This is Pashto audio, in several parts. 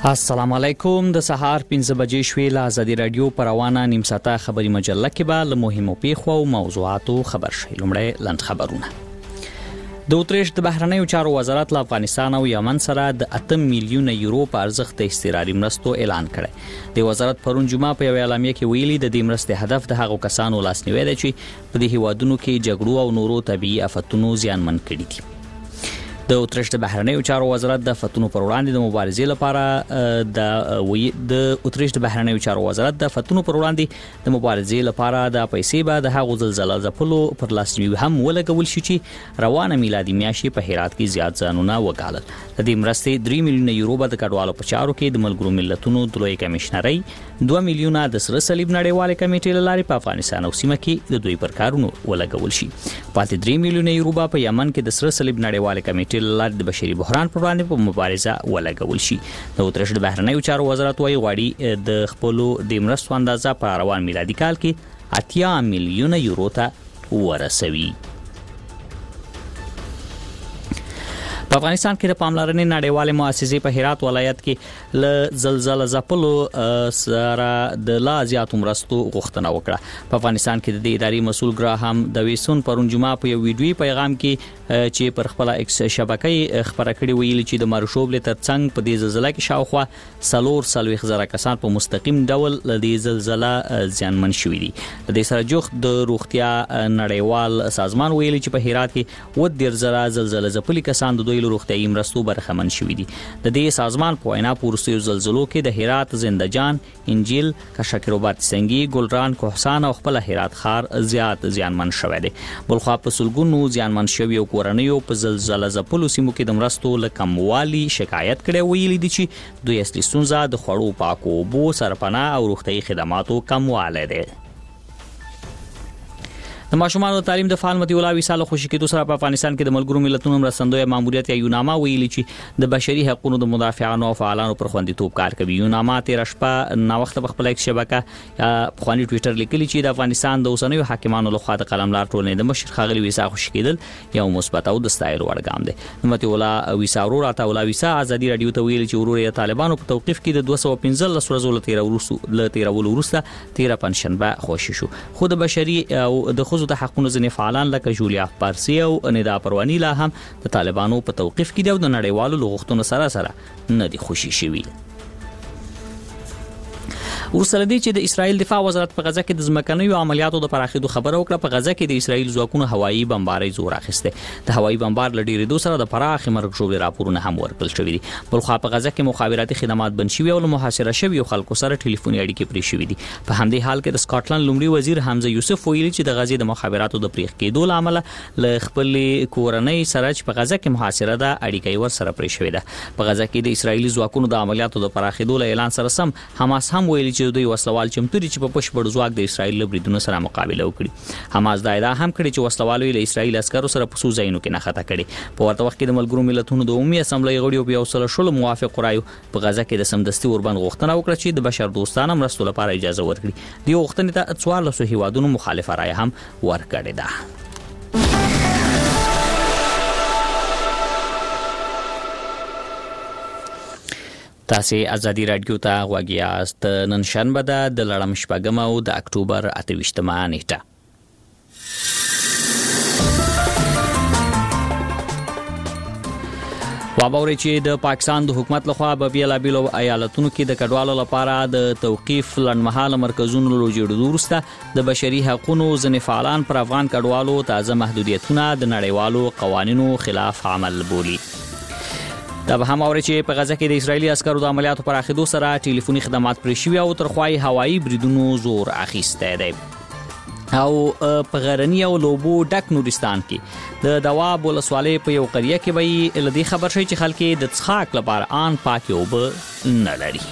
السلام علیکم. د سهار 5 بجې شوې له ازادي رادیو پر روانه نیم ساعته خبري مجله کې به له مهمو پیښو او موضوعاتو خبر شي. لومړی لاند خبرونه. د اتریش د بهرنیو چارو وزارت له افغانستان او یمن سره د 8 میلیونه یورو په ارزښت د استقراري مرستو اعلان کړی. د وزارت پرون جمعه په یو اعلامیه کې ویلي د دې مرستې هدف د هغو کسانو لاسنیوی دی چې په دې هیوادونو کې جګړو او نورو طبيعي آفتونو زیانمن کړي دي. د اتریش د بهرنیو چارو وزارت د آفتونو پر وړاندې د مبارزې لپاره د اتریش د بهرنیو چارو وزارت د آفتونو پر وړاندې د مبارزې لپاره د پیسې به د هغو زلزلې ځپلو پر لاسنیوي هم ولګول شي چې روانه میلادي میاشتې په هرات کې زیات ځانونه وکالل. د دې مرستې 3 میلیونه یورو به د کډوالو په چارو کې د ملګرو ملتونو د لوی کمشنرۍ 2 میلیونه د سره صلیب نړیواله کمیټې لارې په افغانستان او سیمه کې د دوی پر کارونو ولګول شي. پاتې 3 میلیونه یورو به په یمن کې د سره صلیب نړیواله کمیټې لارې د بشري بحران پر وړاندې په مبارزه ولګول شي. د اتریش د بهرنیو چارو وزارت وايي غواړي د خپلو د مرستو اندازه په روان میلادي کال کې 8 میلیونه یورو ته ورسوي. په افغانستان کې د پاملرنې نړیوالې مؤسسې په هرات ولایت کې له زلزلې ځپلو سره د لا زیاتو مرستو غوښتنه وکړه. په افغانستان کې د اداري مسؤل ګراهام دویسون پرون جمعه په یو ویډیوي پیغام کې چې پر خپل ایکس شبکې خبره کړې ویلي چې د مارشوبل ترڅنګ په دې زلزلې کې شاوخوا 440,000 کسان په مستقیم ډول له دې زلزلې زیانمن شوي دي. د دې سره جوخت د روغتیا نړیوال سازمان ویلي چې په هرات کې 10,000 زلزلې ځپلي کسان د دوی روغتیايي مرستو برخمن شوي دي. د دې سازمان په وینا په وروستیو زلزلو کې د هرات، زنده‌جان، انجیل، کشکروبات سنگي، ګلران، کوهسان او خپل هرات ښار زیات زیانمن شوی دی. بلخوا په سلګونو زیانمن شوي او کورنیو په زلزلې ځپلو سیمو کې د مرستو له کموالي شکایت کړي ویلي دي چې دوی اصلي ستونزه د خوړو پاکو اوبو، سرپناه او روغتیايي خدماتو کموالی دی. د ماشومانو د تعلیم د فعال متي الله وصال خوشی کېدو سره په افغانستان کې د ملګرو ملتونو مرستندوی ماموریت یا یوناما ویلي چې د بشري حقوقو د مدافعانو او فعالانو پر خوندیتوب کار کوي. یوناما تیر شپه نا وخت په خپل ایکس شبکه په خواني ټوئیټر لیکلي چې د افغانستان د اوسنیو حاکمانو لخوا د قلملار ټولنې د مشر خاغلی ویسا خوشی کېدل یو مثبت او د ستایلو وړ ګام دی. متي الله ویسا ورور ته الله ویسا ازادي رادیو ته ویلي چې ورور یې طالبانو په توقيف کې د 215 ورځو له تیرولو وروسته 13 پنځشنبه خوشی شو. خود بشري او د خصوصي حقوقو ځنې فعالان لکه جولیا پارسی او ندا پروانی لا هم د طالبانو په توقيف کې د نړیوالو لغښتونو سره نه دي خوشي شوي. ورسره دي چې د اسرایل دفاع وزارت په غزه کې د ځمکنیو عملیاتو د پراخېدو خبره وکړه. په غزه کې د اسرایل ځواکونو هوایي بمبارۍ زور اخیسته. د هوایي بمبار لډیرې دوه سره د پراخ مرګ شوې راپورونه هم ورکړل شوې دي. بلخوا په غزه کې مخابراتي خدمات بند شوي او محاصره شوي خلکو سره ټلیفوني اړیکې پرې شوې دي. په همدې حال کې د سکاټلند لومړي وزیر حمزه یوسف ویلي چې د غزې د مخابراتو د پریخ کېدو لامل له خپل کورنۍ سره چې په غزه کې محاصره ده اړیکې ور سره پرې شوې ده. په غزه کې د اسرایلی ځواکونو د عملیاتو د پراخېدو اعلان سره سم حماس هم ویلي چې دوی وسلوال چمتوري چې په پښبړ ځواک د اسرایل له بریدونو سره مقابله وکړي. حماس دا ادعا هم کړې چې وسلوالو له اسرایل عسکرو سره په سوزاینو کې نه خطا کړي. په ورته وخت کې د ملګرو ملتونو د عمومي اسمبلی غړیو په 116 موافق رایو په غزه کې د سمدستي اوربند غوښتنه وکړه چې د بشر دوستانه مرستو لپاره اجازه ورکړي. د غوښتنې ته 14 هیوادونو مخالفه رایه هم ورکړې ده. تاسو ازادي رادیو ته غوږی یاست. نن شنبه ده د لړم شپږم او د اکتوبر 28مه نیټه. وابوري چې د پاکستان د حکومت لخوا په بیلابیلو ایالتونو کې د کډوالو لپاره د توقيف لنډمهاله مرکزونو لوجېدو وروسته د بشري حقوقو ځنې فعالان پر افغان کډوالو تازه محدودیتونه د نړیوالو قوانینو خلاف عمل بولي. دا به هم اوري چې په غزه کې د اسرایلی عسکرو د عملیاتو پراخېدو سره ټلیفوني خدمات پرې شوي او ترخوای هوایي بریدونو زور اخیسته دی. او په غرنی او لوبو ډک نورستان کې د دواب ولسوالۍ په یو قريه کې به لدی خبر شي چې خلک د څښاک لپاره ان پاکي اوبه نه لري.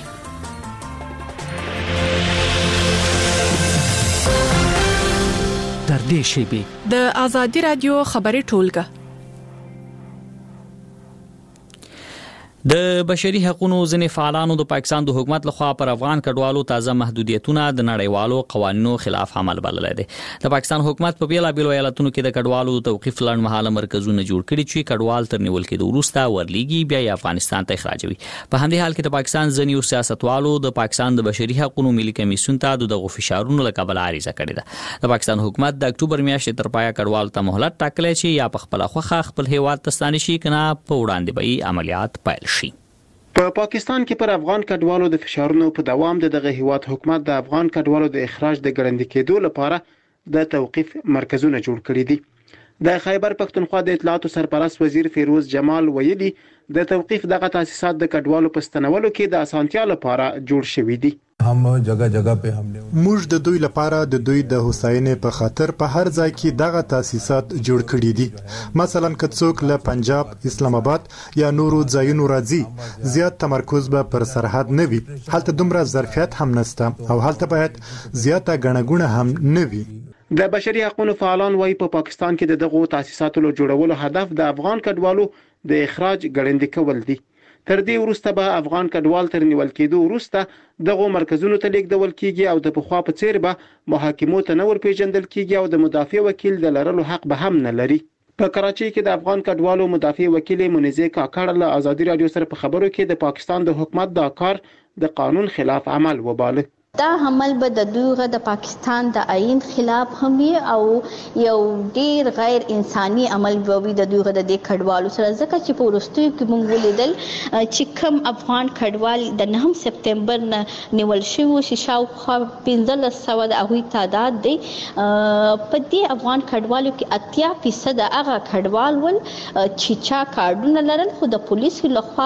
تر دې شیبې د ازادي رادیو خبري ټولګه د بشري حقوقو ځینې فعالانو د پاکستان د حکومت لخوا پر افغان کډوالو تازه محدودیتونه د نړیوالو قوانینو خلاف عمل بللی دی. د پاکستان حکومت په بیلابیلو ایالتونو کې د کډوالو د توقیف لنډمهاله مرکزونه جوړ کړي چې کډوال تر نیول کېدو وروسته ورلیږي بیا یې افغانستان ته اخراجوي. په همدې حال کې د پاکستان ځینې سیاستوالو د پاکستان د بشري حقوقو ملي کمیسیون ته دغه فشارونو له کبله عریضه کړې ده. د پاکستان حکومت د اکتوبر میاشتې تر پایه کډوالو ته مهلت ټاکلی چې یا په خپله خوښه خپل هیواد ته ستانه شي که نه په وړاندې به یې عملیات پیل شي. په پاکستان کې پر افغان کډوالو د فشارونو په دوام دغه هیواد حکومت د افغان کډوالو د اخراج د ګړندي کېدو لپاره د توقیف مرکزونه جوړ کړي دي. د خیبر پښتونخوا د اطلاعاتو سرپرست وزیر فیروز جمال ویلي د توقیف دغه تاسیسات د کډوالو په ستنولو کې د اسانتیا لپاره جوړ شوي دي. موږ د دوی لپاره د دوی د هوساینې په خاطر په هر ځای کې دغه تاسیسات جوړ کړي دي. مثلا که څوک له پنجاب، اسلام آباد یا نورو ځایونو راځي، زیات تمرکز به پر سرحد نه وي. هلته دومره ظرفیت هم نشته او هلته باید زیاته ګڼه هم نه وي. د بشري حقوقو فعالان وايي په پاکستان کې د دغه تاسیساتو جوړولو هدف د افغان کډوالو د اخراج ګړندي کول دي. تر دې وروسته به افغان کډوال تر نیول کېدو وروسته دغه مرکزونو ته لیږدول کیږي او د پخوا په څیر به محاکمو ته نه ورپېژندل کیږي او د مدافع وکیل د لرلو حق به هم نه لري. په کراچۍ کې د افغان کډوالو مدافع وکیل منیزه کاکړ له آزادي رادیو سره په خبرو کې د پاکستان د حکومت دا کار د قانون خلاف عمل وباله. دا عمل به د دوی د پاکستان د آئین خلاف هم وي او یو ډیر غیر انساني عمل به وي د دوی د کډوالو سره، ځکه چې په وروستیو کې موږ ولیدل چې کم افغان کډوال د 9 سپتمبر نه نیول شوي چې شاوخوا 1500 د هغوی تعداد دی. په دې افغان کډوالو کې 80% هغه کډوال ول چې چا کارډونه لرل خو د پولیسو لخوا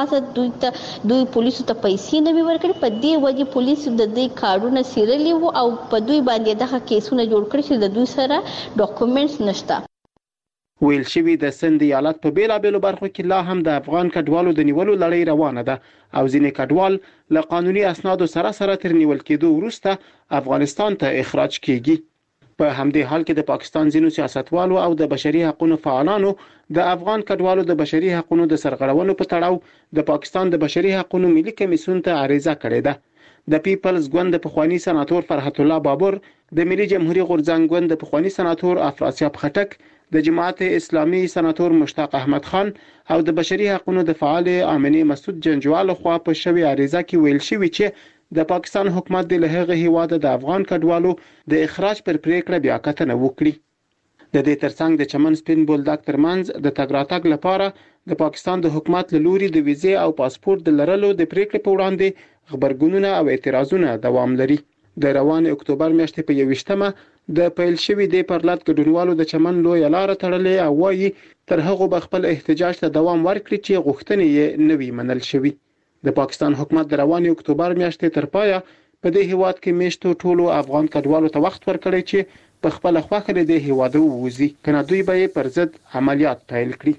دوی پولیسو ته پیسې نه ورکړي. په دې وجه پولیسو د دې کارونه سیرلی وو او په دوی باندې دغه کیسونه جوړ کړي چې د دوی سره ډاکومنټس نشته. ویل شوی د سند ایالت په بیلابیلو برخو کې لا هم د افغان کډوالو د نیولو لړۍ روانه ده او ځینې کډوال له قانوني اسنادو سره تر نیول کېدو وروسته افغانستان ته اخراج کیږي. په همدې حال کې د پاکستان ځینو سیاستوالو او د بشري حقوقو فعالانو د افغان کډوالو د بشري حقوقو د سرغړونو په تړاو د پاکستان د بشري حقوقو ملي کمیسیون ته عریضه کړې ده. د پیپلز ګوند د پخوانی سناتور فرحت الله بابر، د ملي جمهوریت غورځنګ ګوند د پخوانی سناتور افراسیاب خټک، د جماعت اسلامي سناتور مشتاق احمد خان او د بشري حقوقو د فعال امني مسعود جنجوال خو په شوی عریضه کې ویل شوی چې د پاکستان حکومت د لهغه هیواد د افغان کډوالو د اخراج پر پریکړه بیا کتنه وکړي. د دې ترڅنګ د چمن سپین بولدک ترمنځ د تګ راتګ لپاره د پاکستان د حکومت له لوري د ویزې او پاسپورت د لرلو د پریکړې په وړاندې خبرګونونه او اعتراضونه دوام لري. د روان اکتوبر میاشتې په 21مه د پیل شوی د پرلط ګډونوالو د چمن لوی لار تړلې او وايي تر هغه به خپل احتجاج ته دوام ورکړي چې غوښتنې یې نوي منل شوی. د پاکستان حکومت د روان اکتوبر میاشتې تر پایه په دې هیواد کې میشتو ټولو افغان کډوالو ته وخت ورکړی چې په خپل خوښه له دې هیواد ووځي کنه دوی به پر ضد عملیات پیل کړي.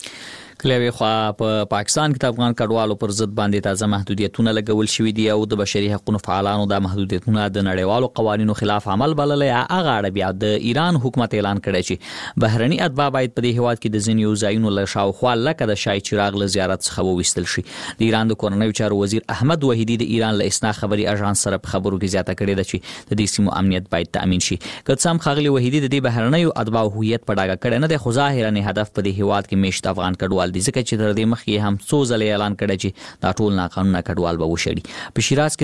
کله خو په پاکستان کې د افغان کډوالو پر ضد باندې تازه محدودیتونه لګول شوې دي او د بشري حقوقو فعالانو د محدودیتونه د نړیوالو قوانینو خلاف عمل بللې. هغه اړه بیا د ایران حکومت اعلان کړی چې بهرني اتباع باید په دې هیواد کې د ځینو ځایونو له شاوخوا لکه د شاه چراغ له زیارت څخه وویستل شي. د ایران د کورنیو چارو وزیر احمد وحیدی د ایران له اسنا خبري اژانس سره په خبرو کې زیاته کړې ده چې د دې سیمو امنیت باید تامین شي. کڅام خاغلی وحیدی د دې بهرنیو اتباع هویت په ډاګه کړی نه دی، خو ظاهرا هدف په دې هیواد کې میشت افغان کډوال دي، ځکه چې تر دې مخکې هم څو ځله اعلان کړی چې دا ټول ناقانونه کډوال به وشړي. په شیراز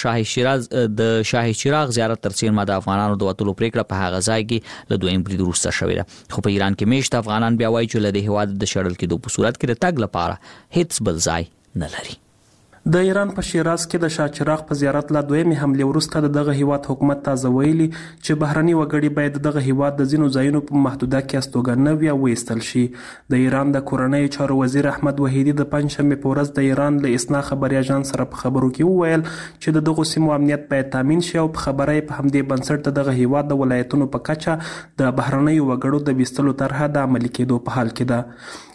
کې د شاه چراغ زیارت ترڅیر ما د افغانانو د وټولو پریکړه په هغه ځای کې له دویم برید وروسته شوې ده. خو په ایران کې میشت افغانان بیا وایي چې له دې هیواد د شړل کېدو په صورت کې د تګ لپاره هیڅ بل ځای نه لري. د ایران په شیراز کې د شاه چراغ په زیارت لا دویمې حمله وروسته دغه هیواد حکومت تازه ویلي چې بهرني وګړي باید دغه هیواد د ځینو ځایونو په محدوده کې استوګنه وي او وایستل شي. د ایران د کورنیو چارو وزیر احمد وحیدی د پنځشنبه په ورځ د ایران له اسنا خبري اژانس سره په خبرو کې وویل چې د دغه سیمو امنیت باید تامین شي او په خبره په همدې بنسټ دغه هیواد د ولایتونو په کچه د بهرني وګړو د ویستلو طرحه د عملي کېدو په حال کې ده.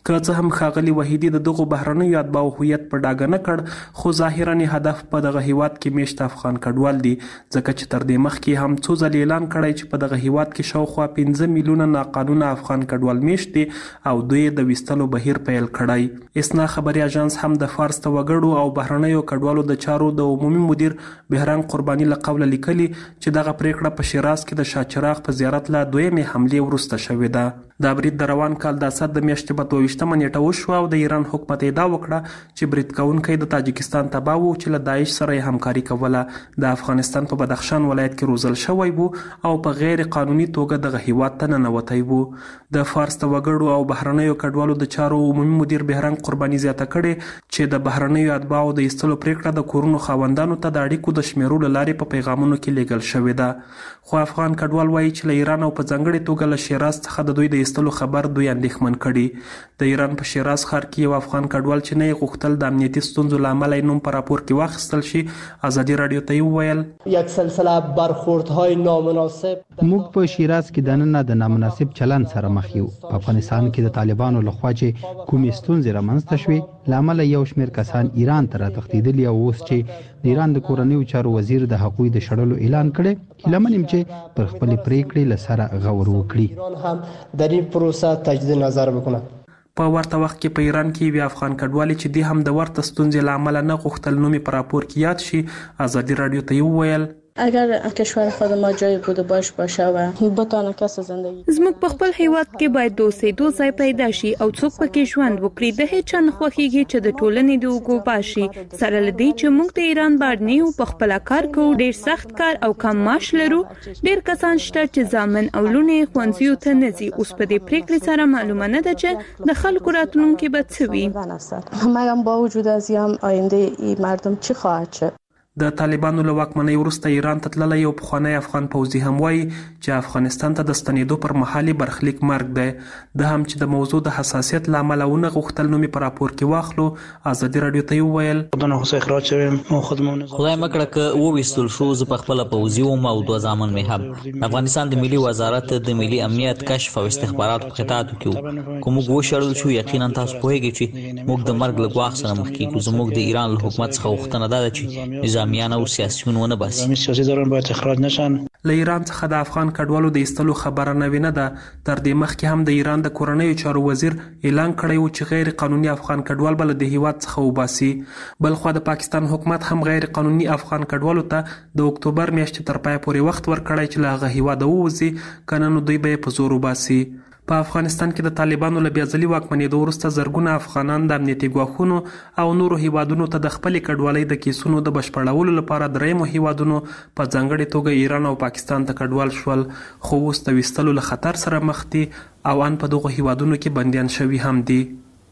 که څه هم ښاغلي وحیدي د دغو بهرنیو اتباعو هویت په ډاګه نه کړ، خو ظاهراً هدف په دغه هیواد کې میشت افغان کډوال دي، ځکه چې تر دې مخکې هم څو ځلې اعلان کړی چې په دغه هیواد کې شاوخوا 15 میلیونه ناقانونه افغان کډوال میشت دي او دوی د ویستلو بهیر پیل کړی. اسنا خبري اژانس هم د فارس ته وګړو او بهرنیو کډوالو د چارو د عمومي مدیر بهرام قرباني له قوله لیکلي چې دغه پریکړه په شیراز کې د شاهچراغ په زیارت له دویمې حملې وروسته شوې ده. دا برید د روان کال د اسد د میاشتې په 22مه نیټه وشو او د ایران حکومت ادعا وکړه چې برید کوونکی د تاجکستان تباه و چې له داعش سره یې همکاري کوله. د افغانستان په بدخشان ولایت کې روزل شوی و او په غیر قانوني توګه دغه هیواد ته ننوتی و. د فارس د وګړو او بهرنیو کډوالو د چارو عمومي مدیر بهرام قرباني زیاته کړې چې د بهرنیو اتباعو د ایستلو پریکړه د کورونو خاوندانو ته د اړیکو د شمیرو له لارې په پیغامونو کې لیږل شوې ده. خو افغان کډوال وایي چې له ایران او په ځانګړې توګه له شیراز څخه د دوی د ایستلو خبر دوی اندېښمن کړي. د ایران په شیراز ښار کې یو افغان کډوال چې نه یې غوښتل د امنیتي ستونزو له امله یې نوم په راپور کې واخیستل شي، ازادي راډیو ته یې وویل یک سلسله برخوردهای نامناسب. موږ په شیراز کې دننه د نامناسب چلند سره مخ یو. په افغانستان کې د طالبانو لخوا چې کومې ستونزې رامنځته شوې له امله یو شمېر کسان ایران ته راتښتېدلي او اوس چې د ایران د کورنیو چارو وزیر د هغوی د شړلو اعلان کړی، هیله من یم چې پر خپلې پریکړې له سره غور وکړي. ایران هم در این پروسه تجدید نظر بکنه. په ورته وخت کې په ایران کې یو افغان کډوال چې دی هم د ورته ستونزې له امله نه غوښتل نوم په راپور کې یاد شي، ازادي راډیو ته یې وویل اگر کشور خود ما جای بود باشه و بتانه کس زندگی زموږ په خپل هیواد کې باید د اوسېدو ځای پیدا شي او څوک پکې ژوند وکړي. د هیڅ چا نه خوښیږي چې د ټولنې د اوږو باشي سره لدی چې موږ د ایران باندې یو په خپل کار کوو، ډیر سخت کار او کم معاش لرو. ډیر کسان شته چې ځامن او لونه ښوونځیو ته نه ځي. اوس په دې پریکړې سره معلومه نه ده چې د خلکو راتلونکي به څه وي. مګر با وجود از یم آینده ای مردم چی خواهد شد. د طالبانو له واکمنۍ وروسته ایران ته تللی یو پخوانی افغان پوځي هم وایي چې افغانستان ته د ستنېدو پر مهال یې برخلیک مرګ دی. ده هم چې د موضوع د حساسیت له امله ونه غوښتل نوم یې په راپور کې واخلو، ازادي راډیو ته یې وویل خدای مکړه که وویستل شو زه په خپله پوځي وم او 2 زامن مې هم. افغانستان د ملي وزارت د ملي امنیت کشف او استخباراتو په قطاعاتو کې وو. که موږ وشړل شو یقینا تاسو پوهیږئ چې موږ د مرګ له ګواښ سره مخ کیږو. زموږ د ایران له حکومت څخه غوښتنه ده چې نظامیان او سیاسیون ونه باسي. له ایران څخه د افغان کډوالو د ایستلو خبره نوې نه ده. تر دې مخکې هم د ایران د کورنیو چارو وزیر اعلان کړی و چې غیر قانوني افغان کډوال به له د هیواد څخه وباسي. بلخوا د پاکستان حکومت هم غیر قانوني افغان کډوالو ته د اکتوبر میاشتې تر پایه پورې وخت ورکړی چې له هغه هیواده ووځي، کنه نو دوی به یې په زور وباسي. په افغانستان کې د طالبانو له بیاځلي واکمنېدو وروسته زرګونه افغانان د امنیتي ګواښونو او نورو هیوادونو ته د خپلې کډوالۍ د کیسونو د بشپړولو لپاره دریمو هیوادونو په ځانګړې توګه ایران او پاکستان ته کډوال شول، خو اوس د ویستلو له خطر سره مخ دي او ان په دغو هیوادونو کې بندیان شوي هم دي.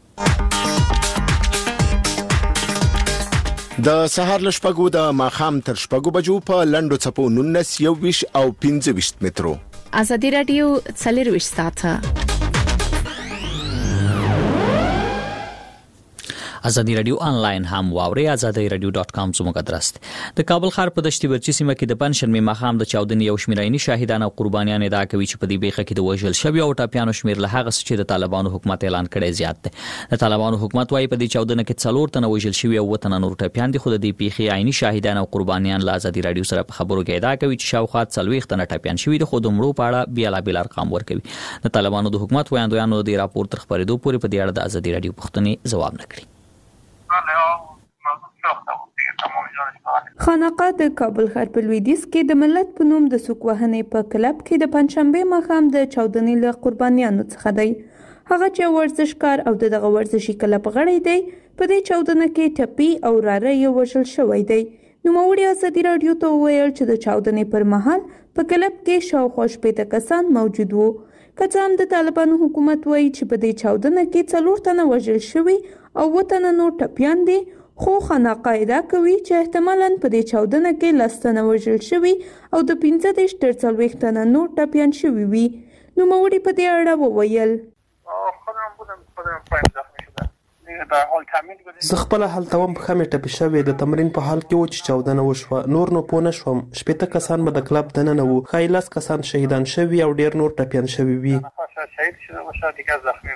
د سهار له شپږو د ماښام تر شپږو بجو په لنډو څپو 19 21 او 25 مترو. ازادي راډیو 24 ساعته. ازادي راډیو آنلاین هم واوري. azadiradio.com زموږ ادرس دی. د کابل ښار په دشتي برچي سیمه کې د پنځشنبه ماښام د چاودنې یو شمېر عیني شاهدان او قربانیان ادعا کوي چې په دې بیخه کې د وژل شوي او ټاپیانو شمېر له هغه چې د طالبانو حکومت اعلان کړی زیات دی. د طالبانو حکومت وايي په دې چاودنه کې 4 تنه وژل شوي او 2 تنه نور ټاپیان دي، خو د دې بیخي عیني شاهدان او قربانیان له ازادي راډیو سره په خبرو کې ادعا کوي چې شاوخوا 40 تنه ټاپیان شوي دي، خو د مړو په اړه بیلابیل ارقام ورکوي. د طالبانو د حکومت وایندویانو د راپور تر خبرېدو پورې په دې اړه د ازادي راډیو پوښتنې ځواب نه کړي. خانقاه د کابل ښار په لویدیځ کې د ملت په نوم د سوک وهنې په کلب کې د پنځشنبه ماښام د چاودنې له قربانیانو څخه دی. هغه چې ورزشکار او دغه ورزشي کلب غړی دی، په دې چاودنه کې ټپي او راره یې وژل شوی دی. نوموړي ازادي راډیو ته وویل چې د چاودنې پر مهال په کلب کې شاوخوا 80 کسان موجود وو. که څه هم د طالبانو حکومت وایي چې په دې چاودنه کې 4 تنه وژل شوي او 2 تنه نور ټپیان دي، خو خانقاه ادعا کوي چې احتمالاً په دې چاودنه کې 10 تنه وژل شوي او د 15 تر 40 تنه نور ټپیان شوي وي. نوموړي په دې اړه وویل زه خپله هلته وم، پښه مې ټپي شوې، د تمرین په حال کې و چې چاودنه وشوه. نور نو پوه نه شوم. 80 کسان به د کلب دننه وو، ښایي 10 کسان شهیدان شوي او ډېر نور ټپیان شوي وي.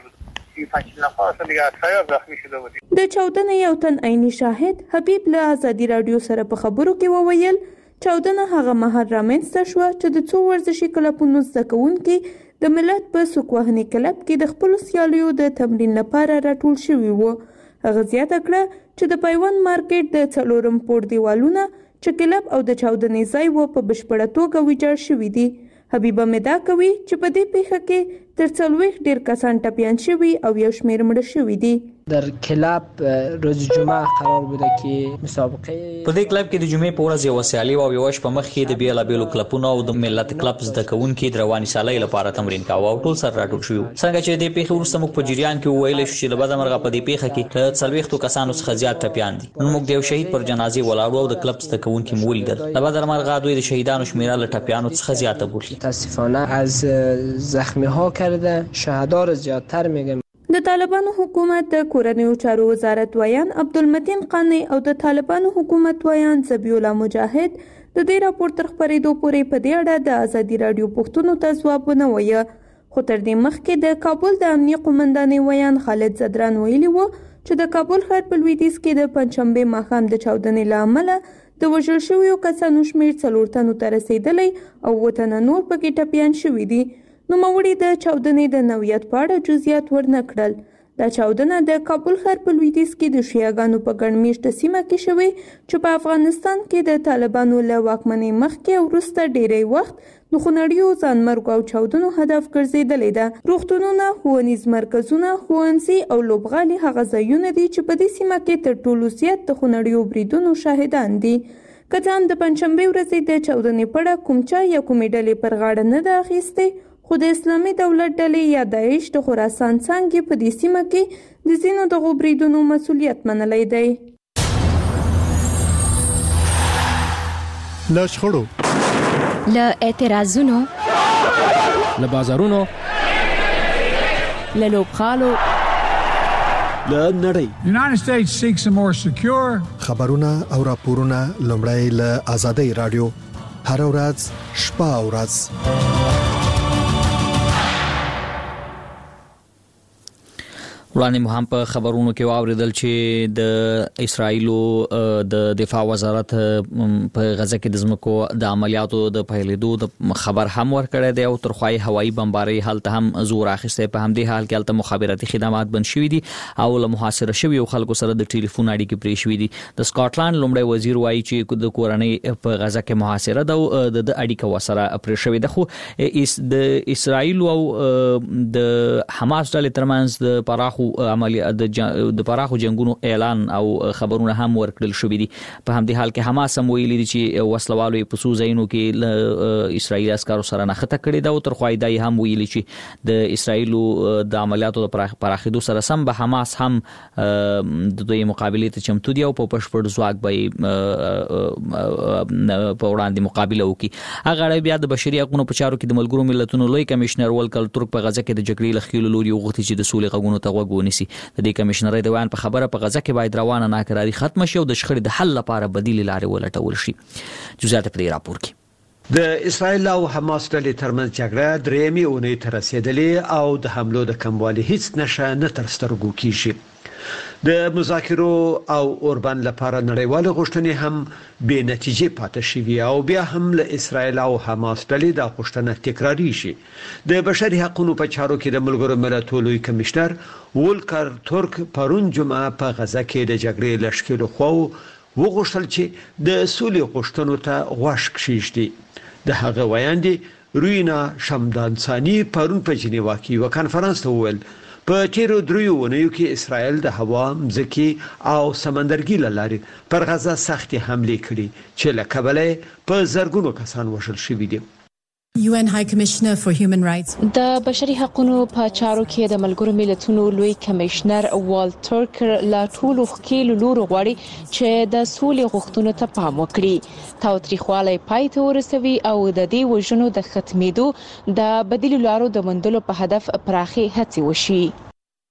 د چاودنې یو تن عیني شاهد حبیب له ازادي رادیو سره په خبرو کې وویل چاودنه هغه مهال رامنځته شوه چې د څو ورزشي کلبونو زده کوونکي د ملت په سوک وهنې کلب کې د خپلو سیالیو د تمرین لپاره راټول شوي وو. هغه زیاته کړه چې د پیوند مارکیټ د 4 پوړ دیوالونه چې کلب او د چاودنې ځای و په بشپړه توګه ویجاړ شوي دي. حبیبه مدا کوي چې په دې پیښه کې تر 40 ډیر کسان ټپیان شوي او یو شمیر مړه شوي دي. در کلاب روز جمعه قرار بوده که مسابقه په دې کلب کې د جمعې په ورځ یو سیالي او یو شپه مخکې د بیلابیلو کلبونو او د ملت کلب زده کوونکي د رواني سیالۍ لپاره تمرین کاوه او ټول سره راټول شوي. څنګه چې د پیښې وروسته موږ په جریان کې وویل شو چې له بده مرغه په دې پیښه کې 40 کسانو څخه زیات ټپیان دي. نو موږ د یو شهید پر جنازې ولاړو او د کلب زده کوونکي مو ولیدل. له بده مرغه دوی د شهیدانو شمیره له ټپیانو څخه زیاته بولي. متاسفانه از زخمی ها کرده شهدا را زیاتر میگم. د طالبانو حکومت د کورنیو چارو وزارت ویان عبدالمتین قانی او د طالبانو حکومت ویان ذبیح الله مجاهد د دې راپور تر خبرېدو پورې په دې اړه د ازادي رادیو پوښتنو ته ځواب ونه وایه. خو تر دې مخکې د کابل د امنیه قومندانۍ ویان خالد زدران ویلي و چې د کابل ښار په لویدیځ کې د پنجشنبې ماښام د چاودنې له امله د وژل شویو کسانو شمېر 4 تنو ته رسېدلی او 7 تنه نور پکې ټپیان شوي دي. نوموړي د چاودنې د نوعیت په اړه جزئیات ورنه کړل. دا چاودنه د کابل ښار په لویدیځ کې د شیعاګانو په ګڼ مېشته سیمه کې شوې چې په افغانستان کې د طالبانو له واکمنۍ مخکې او وروسته ډېری وخت د خونړیو ځانمرګو او چاودنو هدف ګرځېدلې ده. روغتونونه، ښوونیز مرکزونه، ښوونځي او لوبغالي هغه ځایونه دي چې په دې سیمه کې تر ټولو زیات د خونړیو بریدونو شاهدان دي. که څه هم د پنجشنبې ورځې د چاودنې په اړه کوم چا یا کومې ډلې پر غاړه نه ده اخیستې، خو د اسلامي دولت ډلې یا داعش د خراسان څانګې په دې سیمه کې د ځینو دغو بریدونو مسؤلیت منلی دی. له شخړو، له اعتراضونو، له بازارونو، له لوبغالو، له نړۍ خبرونه او راپورونه لومړی له آزادۍ رادیو هر ورځ شپه او ورځ. وړاندې مو هم په خبرونو کې واوریدل چې د اسرایلو د دفاع وزارت په غزه کې د ځمکو د عملیاتو د پیلېدو د خبر هم ورکړی دی او ترخوای هوایي بمباري هلته هم زور اخیستی. په همدې حال کې هلته مخابراتي خدمات بند شوي دي او له محاصره شویو خلکو سره د ټلیفون اړیکې پرې شوي دي. د سکاټلند لومړی وزیر وایي چې د کورنۍ په غزه کې محاصره ده او د اړیکه وسره پرې شوې ده. خو د اسرایل او د حماس ډلې ترمنځ د پراخو د پراخو جنگونو اعلان او خبرونه هم ورکړل شوې دي. په همدې حال کې حماس هم ویلي دي چې وسلوالو په څو ځایونو کې له اسرایلي عسکرو سره نښته کړې ده او تر خو دا هم ویلي چې د اسرایلو د عملیاتو د پراخېدو سره سم به حماس هم د دوی مقابلې ته چمتو دي او په بشپړ ځواک به په وړاندې مقابله وکړي. هغه اړه بیا د بشري حقوقو په چارو کې د ملګرو ملتونو لوی کمشنر ولکل ترک په غزه کې د جګړې لخوا لوري وغوښتي چې د سولې غوښتنو ته ونیسي. د دې کمشنرۍ د ویان په خبره په غزه کې باید روانه ناکراری ختم شي او د شخړې د حل لپاره بدیل لارې ولټول شي. جزئیات په دې راپور کې. د اسرایل او حماس ډلې ترمنځ جګړه درېیمې اونۍ ته رسېدلې او د حملو د کموالي هیڅ نښه نه تر سترګو کیږي. د مذاکرو او اوربان لپاره نړیوال غوښتنې هم بې نتیجې پاتې شوي او بیا هم له اسرایل او حماس ډلې د غوښتنه تکراریږي. د بشري حقوقو په چارو کې د ملګرو ملتونو لوی کمشنر ولکر ترک پرون جمعه په غزه کې د جګړې لشکرو خو وغوښتل چې د سولې غوښتنو ته غوږ کښیږدي. د هغه ویاندې روینا شمدانسانی پرون په جنیوا کې یو کانفرنس ته وویل په تیرو دریو ونیو کې اسرائیل د هوا، مځکي او سمندرګي لارې پر غزه سختي حمله کړې چې له کبله په زرګونو کسان وژل شوي دي. UN High Commissioner for Human Rights د بشري حقوقو په چارو کې د ملګرو ملتونو لوی کمشنر والټر کرک لا ټولو خکیل لورو غواړي چې د سولې غوښتنو ته پام وکړي، تاوتریخوالی پای ته ورسوي او د دې وژنو د ختمېدو د بدیل لارو د موندلو په هدف پراخي هڅې وشي.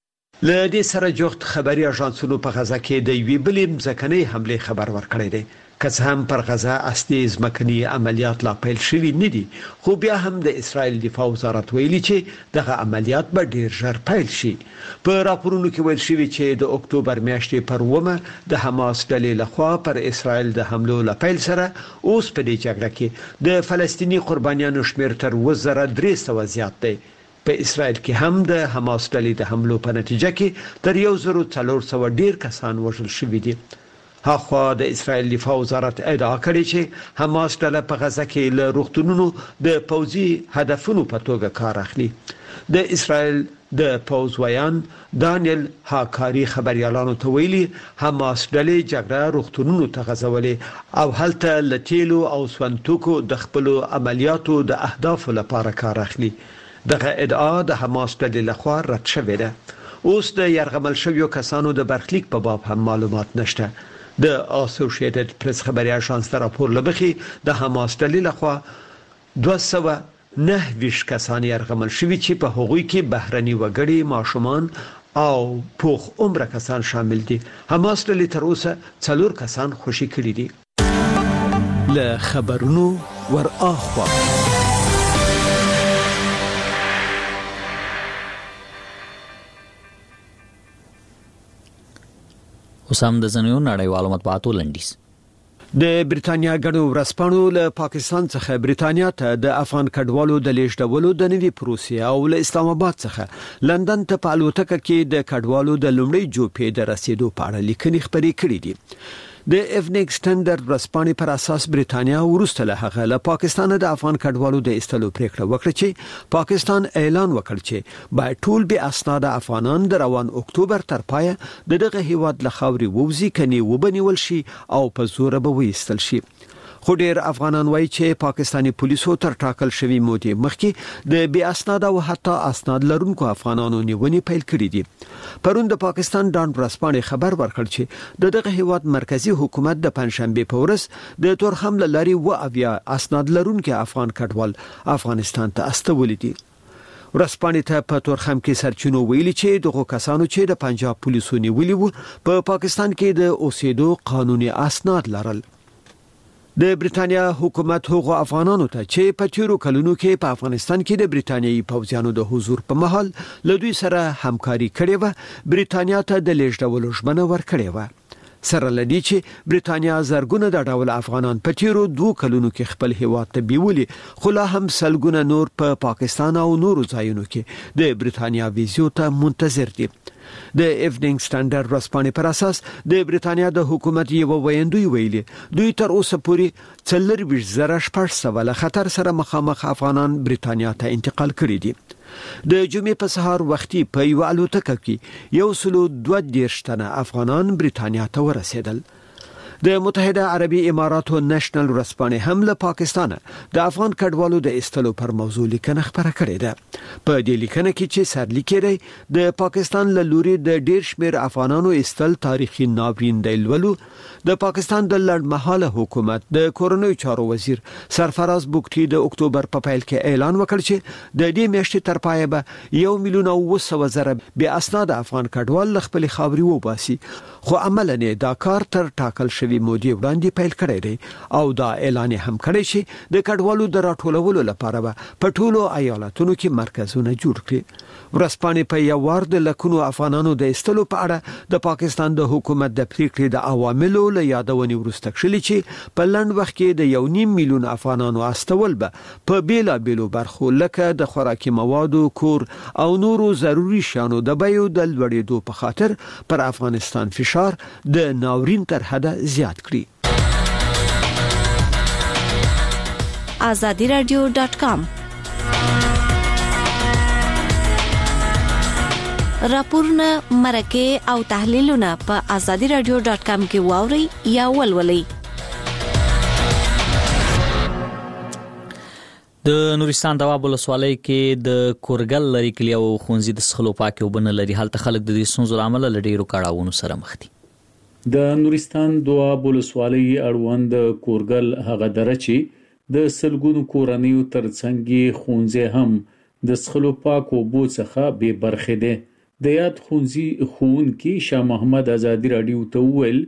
له دې سره جوخت خبري اژانسونو په غزه کې د یوې بلې ځمکنۍ حمله خبر ورکړی دی که هم پر غزا اصلي ځمکني عملیات لا پیل شوي نه دي خو بیا هم د اسرائیل دفاع وزارت ویلي چې دغه عملیات به ډیر ژر پیل شي. په راپورونو کې ویل شوی چې د اکتوبر میاشتې پر 1 د حماس ډلې لخوا پر اسرائیل د حملو لا پیل سره اوس په دې جګړه کې د فلسطینی قربانیانو شمیر تر 2300 زیات دی. په اسرائیل کې هم د حماس ډلې د حملو په نتیجه کې تر 1400 ډیر کسان وژل شوي دي. هاخوا د اسرائیل دفاع وزارت ادعا کړې چې حماس ډله په غزه کې له روغتونونو د پوځي هدفونو په توګه کار اخلي. د اسرائیل د پوځ ویان دانیل هاکاری خبريالانو ته ویلي حماس ډلې جګړه روغتونونو ته غځولې او هلته لټیلو او سونتوکو د خپل عملیاتو د اهدافو لپاره کار اخلي. دغه ادعا د حماس ډلې لخوا رد شوې ده. اوس د يرغمل شویو کسانو د برخلیک په باب هم معلومات نشته. د اسوسییټډ پریس خبري اژانس ته راپور لبخي د حماس ډلې لخوا 209 کسان يرغمل شوي چې په هغوی کې بهرني وګړي، ماشومان او پوخ عمر کسان شامل دي. حماس ډلې تر اوسه 4 کسان خوشي کړي دي. له خبرونو ور اخوا وسام د زنیو نړیوالو مطبوعاتو لنډیز. د بریتانیا غړو ورسپانو له پاکستان څخه بریتانیا ته د افغان کډوالو د لیږدولو د نوي پروسې او له اسلام آباد څخه لندن ته په الوتکه کې د کډوالو د لومړي جوپې د رسیدو په اړه لیکنې خبرې کړې دي. د ایوننګ سټانډرډ ورسپانې پر اساس بریتانیا ورسته له هغه له پاکستان د افغان کډوالو د استلو پریکړه وکړه چې پاکستان اعلان وکړ چې باید ټول به اسناد افغانان د روان اکتوبر تر پای دغه هیواد له خاوري ووزي کني وبنول شي او په زور به وېستل شي. خو ډیر افغانان وایي چې پاکستانی پولیسو تر ټاکل شوی مودې مخکې د بې اسناد او حتی اسناد لرونکو افغانانو نیونې پیل کړې دي. پرون د پاکستان ډان ورسپانې خبر ورکړ چې دغه هیواد مرکزی حکومت د پنځشنبه په ورځ د تورخم لاري و اویا اسناد لرونکو افغان کډوال افغانستان ته استولې دي. ورسپانې ته په تورخم کې سرچینو ویلي چې دغه کسانو چې د پنجاب پولیسو نیولي وو په پاکستان کې د اوسېدو قانوني اسناد لرل. د بریتانیا حکومت هغو افغانانو ته چې په تیرو کلونو کې په افغانستان کې د بریتانیایي پوځیانو د حضور په مهال له دوی سره همکاري کړې و بریتانیا ته د لیږدولو ژمنه ورکړې و. سره لدی چې بریتانیا زرګونه د ډول افغانان په تیرو 2 کلونو کې خپل هیواد ته بیولي خو لا هم سلګونه نور په پاکستان او نورو ځایونو کې د بریتانیا ویزو ته منتظر دي. د ایوننګ سټانډرډ ورسپانې پر اساس د بریتانیا د حکومت یو ویندوی ویلي دوی تر اوسه پورې 4,600 له خطر سره مخامخ افغانان بریتانیا ته انتقال کړي دي. د جمعې په سهار وختي په یو الوتکه کې 122 تنه افغانان بریتانیا ته ورسېدل. د متحده عربی اماراتو نېشنل ورسپانې هم له پاکستان د افغان کډوالو د استلو پر موضوع لیکنه خبره کړې ده. په دې لیکنه کې چې سرلیکي دی د پاکستان له لوري د ډیر شمیر افغانانو استل تاریخي ناورین دی ولولو د پاکستان د لړمحاله حکومت د کورونوي چارو وزیر سرفراز بوکټي د اکتوبر په پیل کې اعلان وکړ چې د دې میاشتې تر پای به 1,900,000 بې اسناد افغان کډوال خپل خاوري وباسي. خو عملاً دا کار تر ټاکل شوی مودې وړاندې پیل کړی دی او دا اعلان هم کړی چې د کډوالو د راټولولو لپاره به په ټولو ایالتونو کې مرکزونه جوړ کړي. ورسپانې په یو وار د لکونو افغانانو د استلو په اړه د پاکستان د حکومت د پریکړې د عواملو له یادونې وروسته کړي چې په لنډ وخت کې د 1.5 میلیون افغانانو استول به په بیلابیلو برخو لکه د خوراکي موادو، کور او نورو ضروري شیانو د بیو د لوړېدو په خاطر پر افغانستان فشار د ناورین تر حده زیات کړي. azadiradio.com راپورونه، مرکه او تحلیلونه په azadiradio.com کې واوري یا ولولئ. د نورستان دواب ولسوالۍ کې د کورګل لري کلی او خونځي د سخلو پاکي وبنه لري حالت خلک د دې سنځو عمل لډیرو کاړاوونو سره مخ دي. د نورستان دواب ولسوالۍ اړوند کورګل هغه درچی د سلګونو کورنیو ترڅنګ خونځي هم د سخلو پاکو بو څخه به برخه ده. د یاد خونځي خون کې شاه محمد ازادي رادیو ته ویل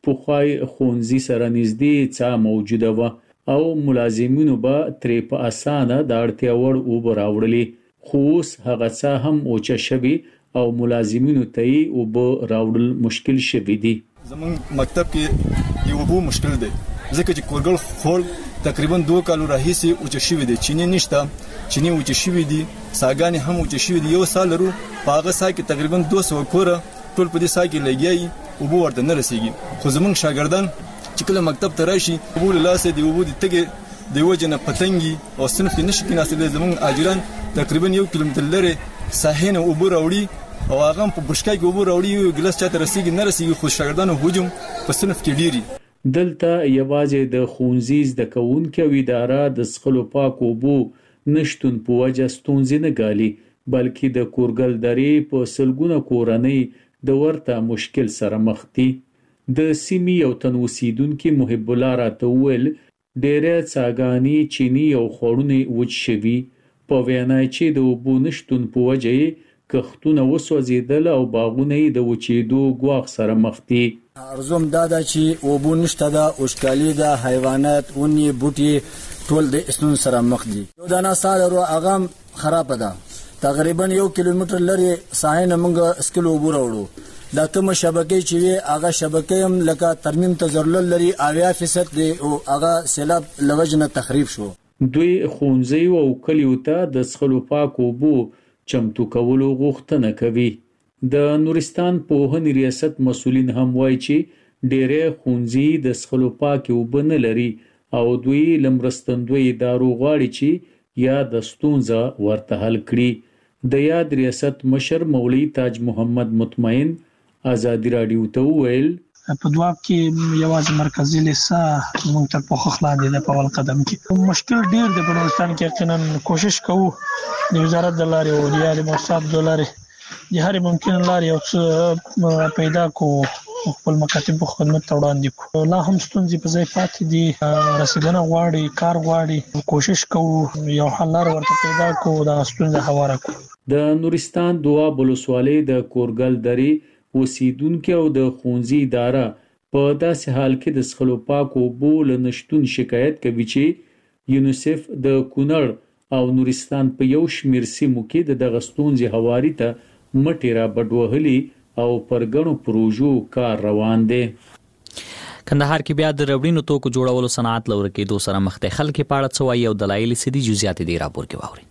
پخوای خونځي سره نږدې څا موجوده و او ملازمینو به ترې په اسانه د اړتیا وړ اوبه راوړلې، خو اوس هغه څه هم اوچه شوي او ملازمینو ته یې اوبه راوړل مشکل شوي دي. زمونږ مکتب کې یو اوبو مشکل دی ځکه چې کورګل خور تقریبا 2 کالو راهیسې اوچه شوي دي، چینی نشته، چینی اوچه شوي دي، ساګانې هم اوچه شوي دي. یو سال لرو په هغه سا کې تقریبا 200 کوره ټول په دې سا کې لګیایي، اوبو ورته نه رسیږي. خو زمونږ شاګردان چې کله مکتب ته راشي اوبو له لاسه دی اوبو د تګې د وجه نه پتنګي او صنف کې نشي کېناستلی. زمونږ اجران تقریبا 1 کیلومتر لري ساحې نه اوبو راوړي او هغه په بشکای کې اوبو راوړي، یو ګلاس چاته رسیږي نه رسیږي. خو شاګردانو هجوم په صنف کې ډیری. دلته یوازې د ښوونځي زده کوونکي او اداره د څښلو پاکو اوبو نشتون په وجه ستونزې نه ګالي، بلکې د کورګل درې په سلګونه کورنۍ د ورته مشکل سره مخ دي. د سیمې یو تن اوسیدونکي محب الله راته وویل ډېرې څاګانې، چینی او خوړونه وچ شوي، په وینا چې د اوبو نشتون په وجه یې کښتونه وسوځېدل او باغونه یې د وچېدو ګواښ سره مخ دي. ارزوم دا ده چې اوبو نشته ده، وچکالي ده، حیوانات ونې بوټي ټول د اسنون سره مخ دي. یو دانه سالرو هغه خراب ده، تقریبا 1 کیلومتر لري ساحې نه موږ اسکل اوبو راوړو. دا کوم شبکې چې وي هغه شبکې هم لکه ترمیم ته ضرورت لري 80% دی او هغه سیلاب لوجنه تخریب شو. دوی ښوونځي او کلیو ته د څښلو پاکو اوبو چمتو کولو غوښتنه کوي. د نورستان پوهنې ریاست مسؤلین هم وایي چې ډېرې ښوونځي د څښلو پاکې اوبه نه لري او دوی له مرستندویو ادارو غواړي چې یا د ستونزه ورته حل کړي. د یاد ریاست مشر مولوي تاج محمد مطمئن ازادي رادیو ته وویل په دواب کې یوازې مرکزی لیسا موږ تر پوښښ لاندې د په اول قدم کې مشکل ډیر دی. په نورستان کې یقینا کوشش کوو د وزارت د لارې او د مؤسسات د لارې د هر ممکن لارې او څه پیدا کو خپل مکاتب په خدمت ته وړاندې کو. لا هم ستونزې په ځای پاتې دي، رسیدنه غواړي، کار غواړي، کوشش کوو یو حل لار ورته پیدا کو دا ستونزه هواره کو. د نورستان دواب ولسوالۍ د کورګل درې اوسیدونکو او د ښوونځي اداره په داسې حال کې د څښلو پاکو اوبو له نشتون شکایت کوي چې یونیسف د کونړ او نورستان په یو شمېر سیمو کې دغه ستونزې هواري ته مټې را بډوهلي او پر ګڼو پروژو کار روان دی. کندهار کې بیا د ربړینو توکو جوړولو صنعت لور کېدو سره مخ ته خلک په اړه څه وایي او دلایل سدي جزئیات دی راپور کې واوري.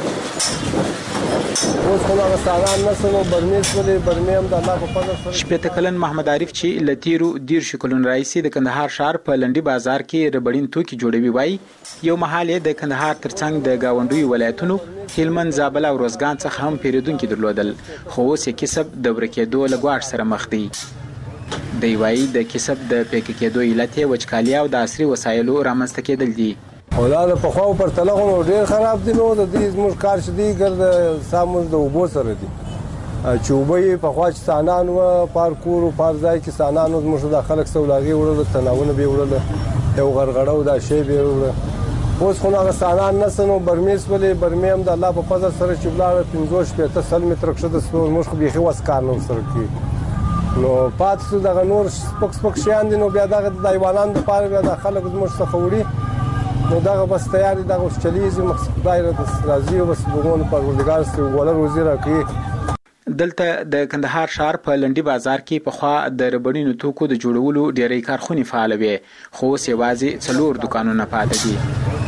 شپېته کلن محمد عارف چې لتیرو 10 کلن رئیسي د کندهار شهر په لنډي بازار کې ربړین توکي جوړوي وای یو محل د کندهار ترڅنګ د گاونډي ولایتونو هلمند، زابل او روزګان څخه هم پیریدونکو درلودل، خو اوس یې کسب د ورکېدو لګواړ سره مخ دی. دی وای د کسب د پېک کېدو علت وچکالي او د عصري وسایلو رامنځته کېدل دي. اولاد په خو پر تلغون ډیر خراب دي. نو د دې زموږ کار شدي ګرد سامون د وبو سره دي چوبې په خوا چې سانان و پارکور او پار ځای کې سانانو زموږ د خلک سولاغي وړل، تناونه به وړل، یو غرغړو دا شی به وړل. اوس خو هغه سانان نسنو برمیس ولې برمیم د الله په فضل سره چې بلار 15 متر کښته زموږ خو بيخي وسکار نو سره کې نو پاتې دغه نور سپک شیان دي. نو بیا دغه د حیوانات د پاره بیا د خلک زموږ څخه وړي. نو دغه بس تیاری دغه اوس چلیږي مقصد دایره د راځي بس بګون پروردګار سره ولر وزیر کوي. دلته د کندهار شهر په لنډي بازار کې په خوا د ربړینو توکو د جوړولو ډېرې کارخونې فعال وي، خو اوس یوازې 4 دکانونه پاتې دي.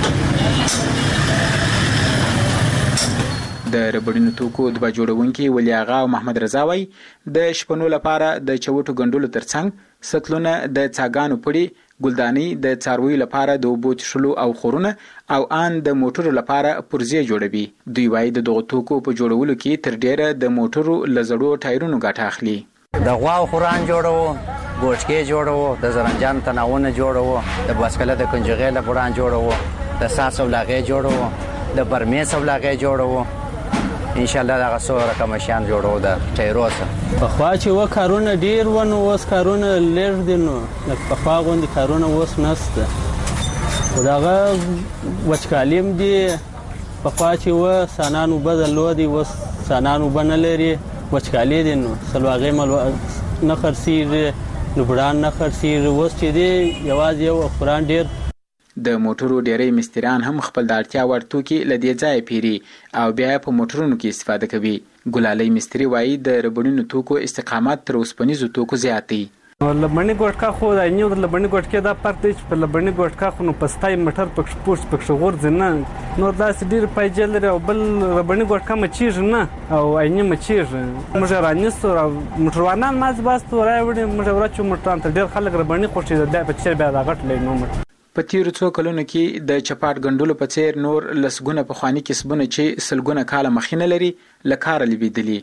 د ربړینو توکو د جوړونکي ولی آغا او محمد رضا وای د شپنو لپاره د چوټو ګندلو ترڅنګ سطلونه د څاګانو پړي، ګلداني د څاروي لپاره د اوبو چښلو او خورونه او ان د موټرو لپاره پرزې جوړوي. دوی وای د دغه توکو په جوړولو کې تر ډیره د موټرو لزړو ټایرونو ګټه اخلي. د غوا خوران جوړو، ګوشکې جوړو، د زرنجان تناونه جوړو، د باسکله د کنجغې لپاره جوړو، د ساسو لاغې جوړو، د برمې سو لاغې جوړو. ان شاء الله دا غسو رقم شان جوړو د ټایروسه. په خوا چې و کارونه ډیر ونه اوس کارونه لږ دي. نو په خوا غوندي کارونه اوس نشته. خداغه وچکالیم دي. په خوا چې و سانانو بدل لودي اوس سانانو بنلري وچکالي دي. نو سلواغې مل نه خرسي نو بډان نه خرڅېږي. اوس چې دی یوازې یو افغان ډېر د موټرو ډیری مستریان هم خپل د اړتیا وړ توکي له دې ځایه پیري او بیا په موټرونو کې استفاده کوي. ګلالۍ مستري وایي د ربړینو توکو استقامت تر اوسپنیزو توکو زیات دی. لبنی ګوټکا خو د نیو د لبنی ګوټکې دا فرق دی چې په لبنی ګوټکا خو نو پستای مټر پکښ پوسټ پکښ غورځي نه نو داسې ډېر پیجل لري او بل لبنی ګوټکا مچیږي نه او عیني مچیږي. موږ رانیستو او موټروانان ماز باستو راوړي موږ ورچو موټران ته ډېر خلک ربنی خوښي د په چیر بیا دا غټ لې نو موټر په تیرو څو کلونو کې د چپاټ ګنډلو په څیر نور لسګونه پخواني کسبونه چې سلګونه کاله مخینه لري له کاره لوېدلي